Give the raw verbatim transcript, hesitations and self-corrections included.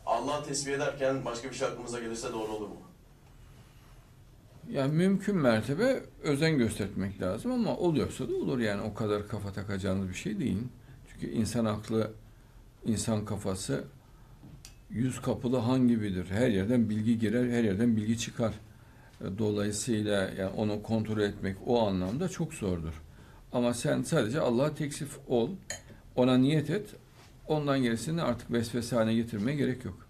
Allah'ı tesbih ederken başka bir şey aklımıza gelirse doğru olur mu? Yani mümkün mertebe özen göstermek lazım ama oluyorsa da olur yani o kadar kafa takacağınız bir şey değil. Çünkü insan aklı, insan kafası yüz kapılı han gibidir. Her yerden bilgi girer, her yerden bilgi çıkar. Dolayısıyla yani onu kontrol etmek o anlamda çok zordur. Ama sen sadece Allah'a teksif ol, ona niyet et, ondan gerisini artık vesvese haline getirmeye gerek yok.